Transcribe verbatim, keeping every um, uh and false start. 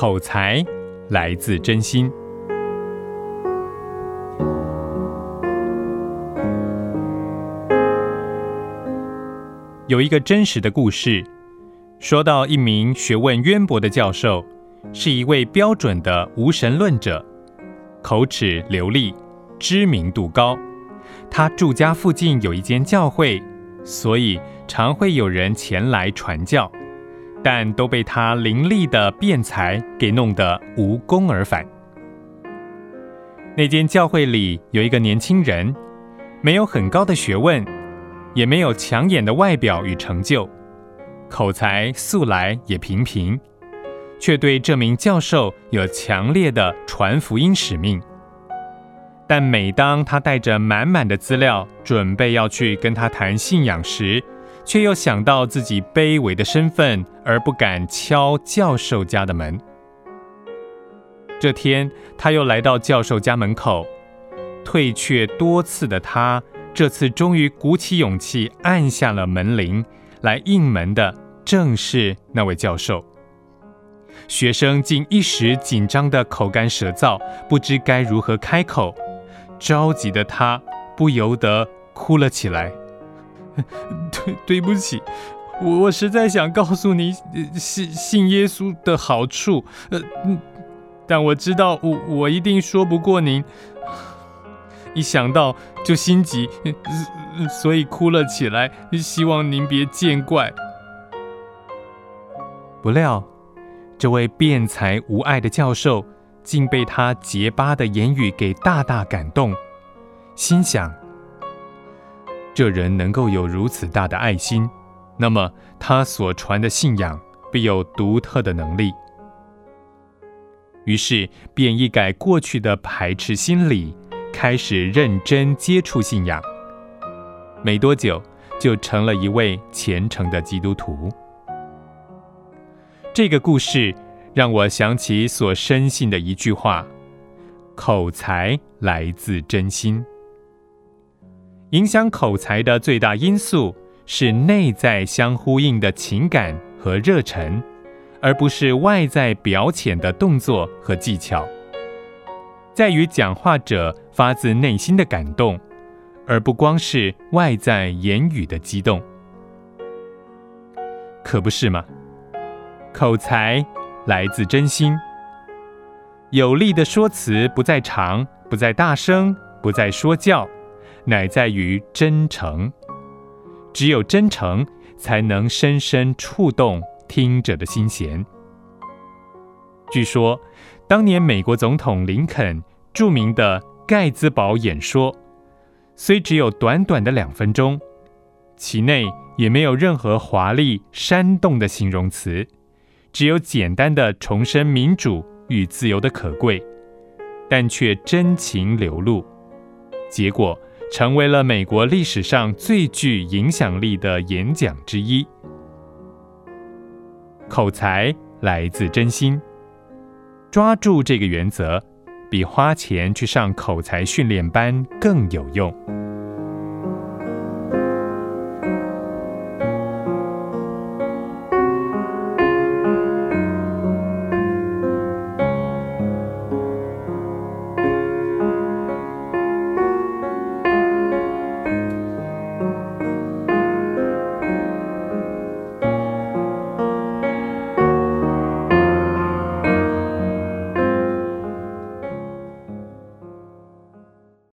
口才来自真心。有一个真实的故事，说到一名学问渊博的教授，是一位标准的无神论者，口齿流利，知名度高。他住家附近有一间教会，所以常会有人前来传教，但都被他伶俐的辩才给弄得无功而返。那间教会里有一个年轻人，没有很高的学问，也没有抢眼的外表与成就，口才素来也平平，却对这名教授有强烈的传福音使命。但每当他带着满满的资料，准备要去跟他谈信仰时，却又想到自己卑微的身份，而不敢敲教授家的门。这天，他又来到教授家门口，退却多次的他，这次终于鼓起勇气按下了门铃，来应门的正是那位教授。学生竟一时紧张的口干舌燥，不知该如何开口，着急的他不由得哭了起来。对对不起，我我实在想告诉你信信耶稣的好处，呃，但我知道我我一定说不过您，一想到就心急，所以哭了起来，希望您别见怪。不料，这位辩才无碍的教授竟被他结巴的言语给大大感动，心想，这人能够有如此大的爱心，那么他所传的信仰必有独特的能力。于是便一改过去的排斥心理，开始认真接触信仰。没多久，就成了一位虔诚的基督徒。这个故事让我想起所深信的一句话：口才来自真心。影响口才的最大因素是内在相呼应的情感和热忱，而不是外在表浅的动作和技巧。在于讲话者发自内心的感动，而不光是外在言语的激动。可不是吗？口才来自真心。有力的说辞不在长，不在大声，不在说教，乃在于真诚。只有真诚，才能深深触动听者的心弦。据说，当年美国总统林肯著名的盖茨堡演说，虽只有短短的两分钟，其内也没有任何华丽煽动的形容词，只有简单的重申民主与自由的可贵，但却真情流露，结果成为了美国历史上最具影响力的演讲之一。口才来自真心，抓住这个原则，比花钱去上口才训练班更有用。